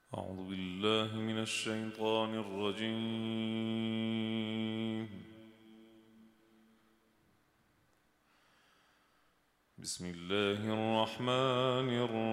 أعوذ بالله من الشيطان الرجيم. بسم الله الرحمن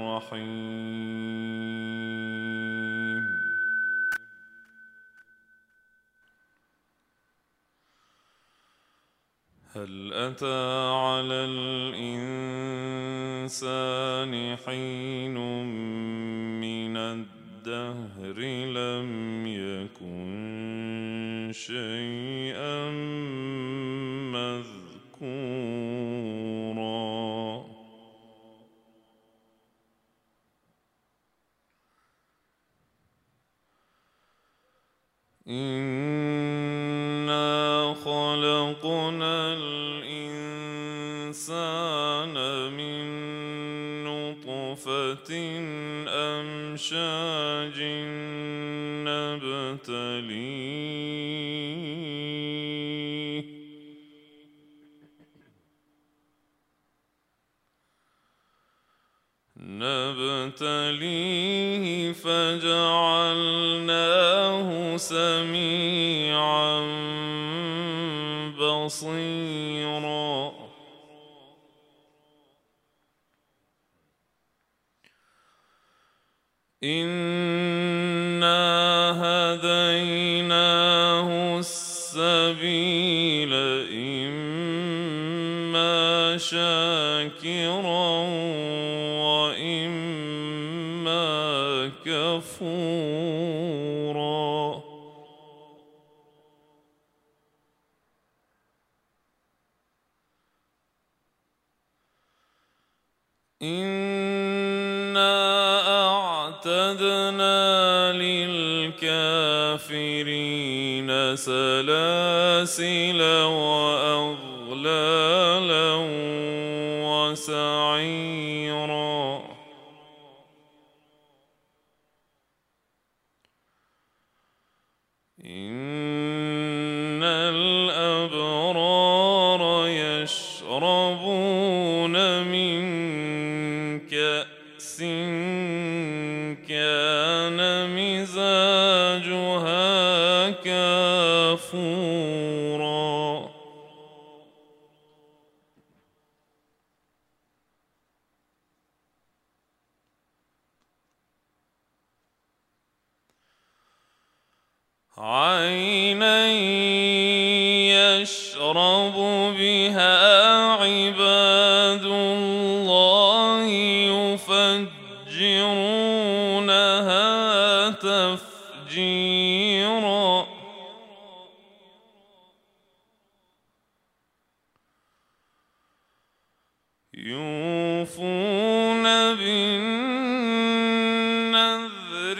الرحيم. هل أتى على الإنسان حين من الدهر لم يكن شيئا مذكورا. إنا خلقنا الإنسان من نطفة أمشاج نبتليه فجعلناه سميعا بصيرا. إنا هديناه السبيل إما شاكرا وإما كفورا. إنا أعتدنا للكافرين سلاسل وأغلالا وسعيرا. إن الأبرار يشربون من كأس كان مزاجها كافورا. عينا يشرب بها عباد الله يفجرونها تفجيرا. يوفون بالنذر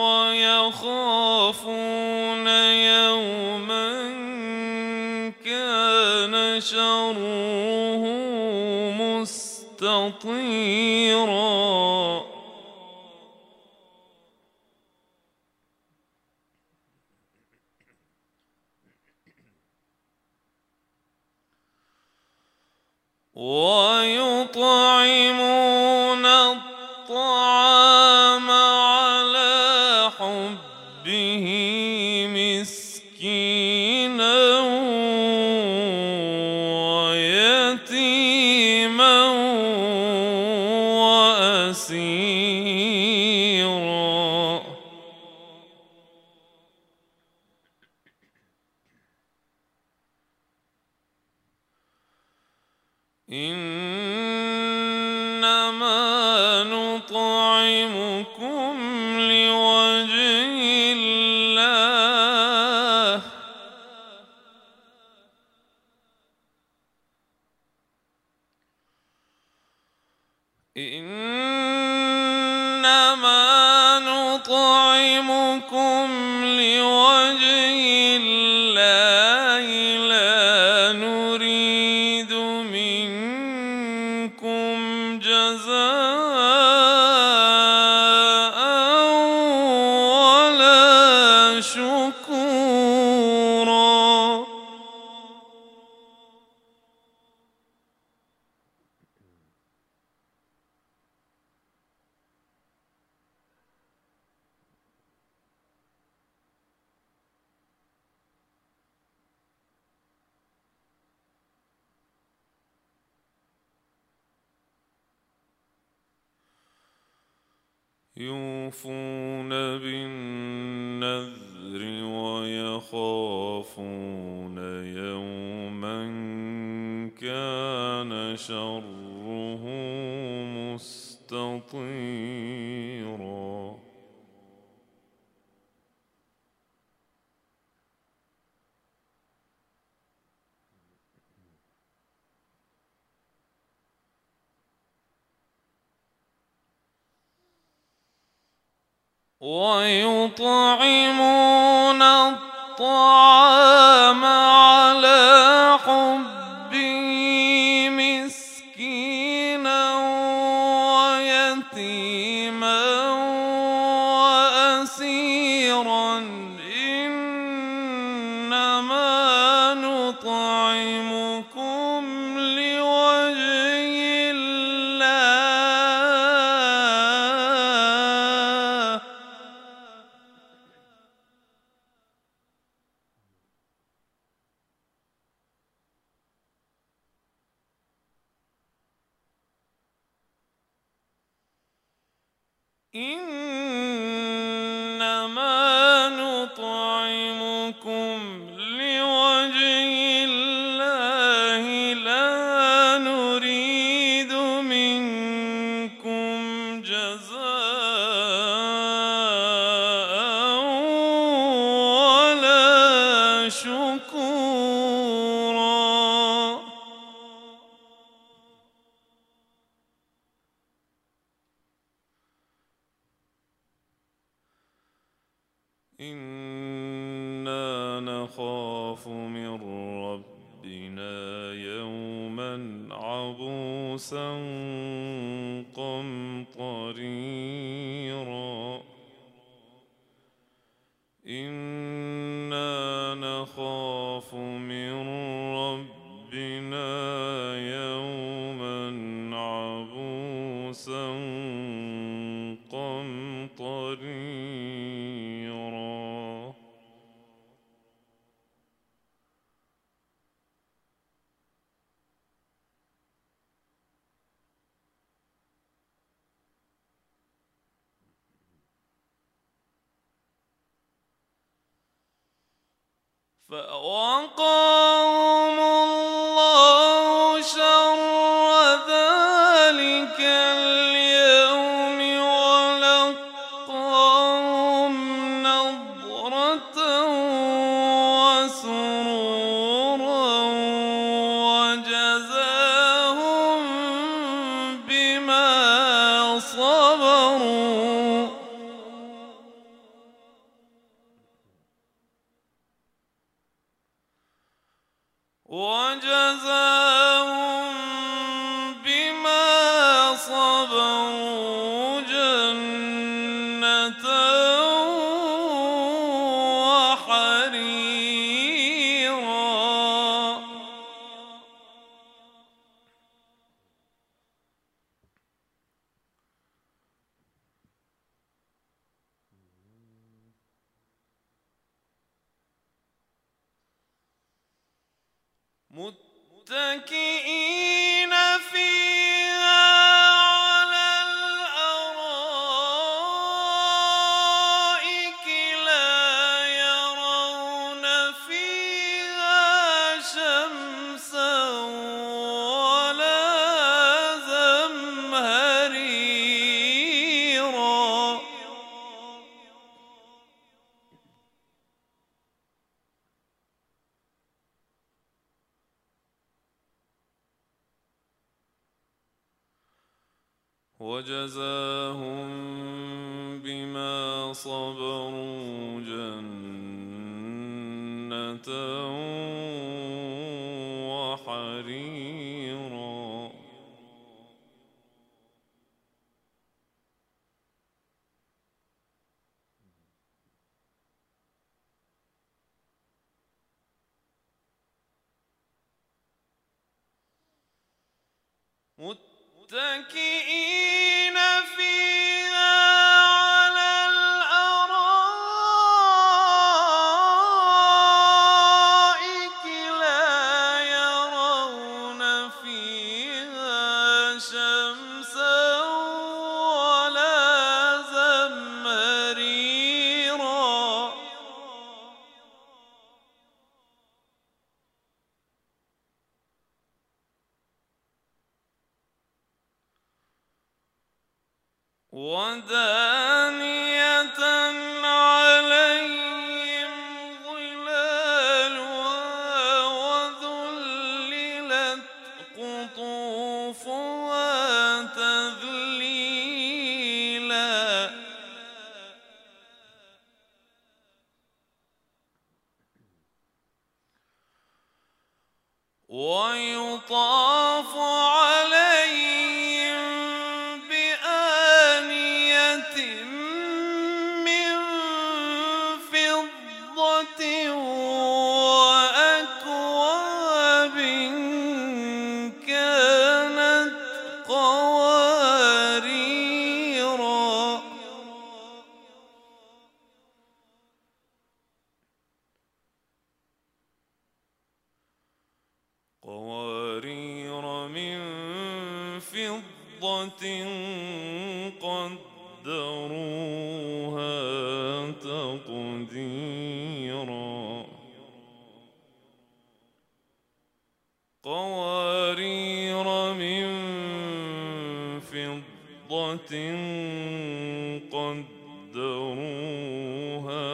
ويخافون يوما كان شره مستطيرا. ويطعمون الطعام على حبه مسكينا ويتيما وأسيرا. إنما نطعمكم لوجه الله إنما نطعمكم لوجه الله لا نريد منكم جزاء ولا شكورا. يوفون بالنذر ويخافون يوما كان شره مستطيرا ويطعمون الطعام على حبه مسكينا ويتيما وأسيرا إنما نطعمكم لوجه الله إنما نطعمكم لوجه الله لا نريد منكم جزاء ولا شكورا إنا نخاف من ربنا يوما عبوسا قمطريرا إنا نخاف من ربنا يوما عبوسا قمطريرا فوقاهم الله شر ذلك اليوم ولقاهم نضرة وسرورا وجزاهم بما صبروا جنة وحريرا متكئين فيها على الأرائك لا يرون فيها شمسا ولا زمهريرا وجزاهم بما صبروا جنة وحريرا متكئين فيها على الأرائك لا يرون فيها شمسا ولا ودانية عليهم ظلالها وذللت قطوفها تذليلا ويطاف عليهم بآنية من فضة وأكواب كانت قواريرا من فضة قدروها تقديرا قوارير من فضة قدروها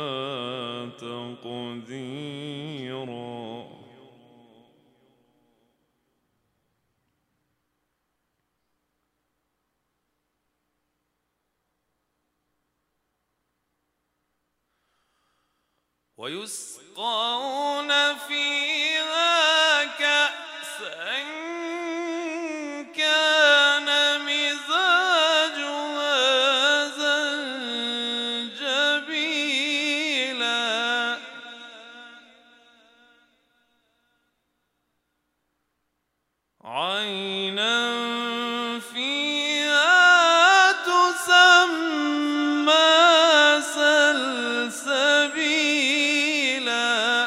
تقديرا ويسقون فيها كأسا كان مزاجها زنجبيلا عينا فيها تسمى سلسبيلا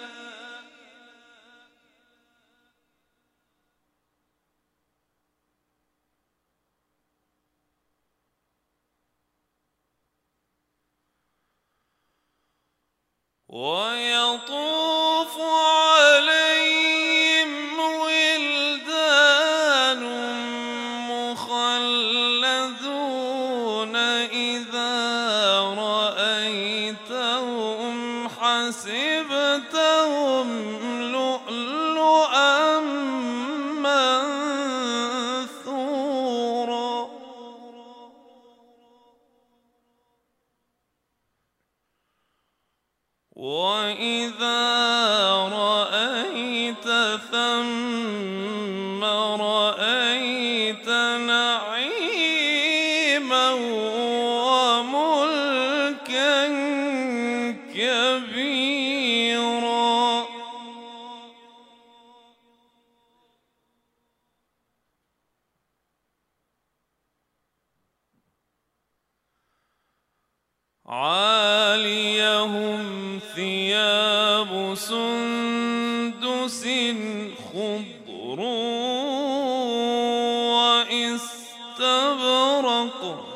ويطوف عليهم ولدان مخلدون إذا رأيتهم حسبتهم لؤلؤا منثورا وإذا رأيت ثم رأيت نعيما وملكا كبيرا عاليهم ثياب سندس خضر واستبرق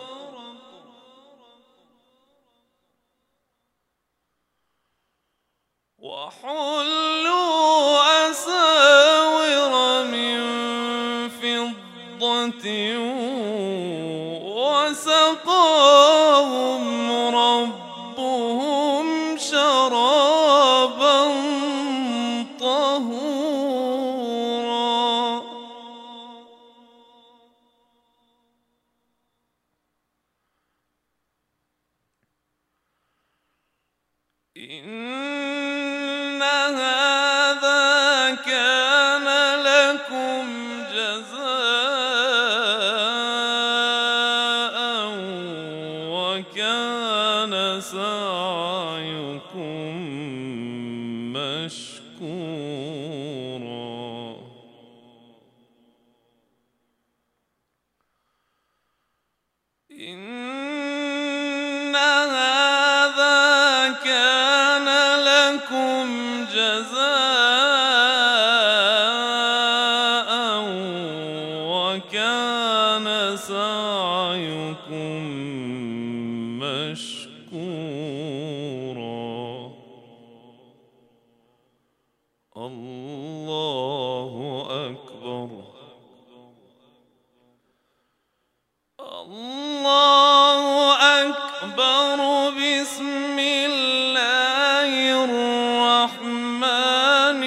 وحلوا أساور من فضة وسقاهم ربهم شرابا طهورا إن هذا كان لكم جزاء وكان سعيكم مشكورا إن هذا كان لكم جزاء وكان سعيكم مشكورا الله أكبر الله بسم الله الرحمن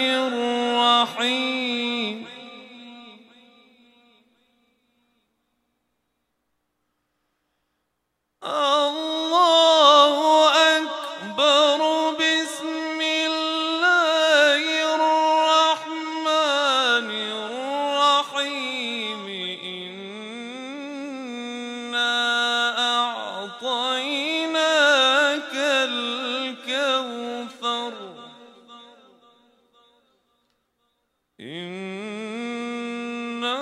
الرحيم الله أكبر بسم الله الرحمن الرحيم إنا أعطيناك الكوثر إنا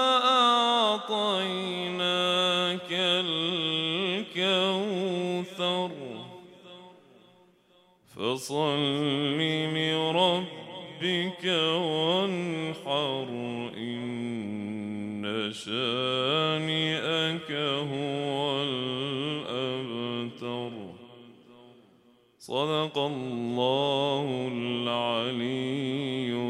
أعطيناك الكوثر فصل لربك وانحر إن شانئك هو الأبتر صدق الله العلي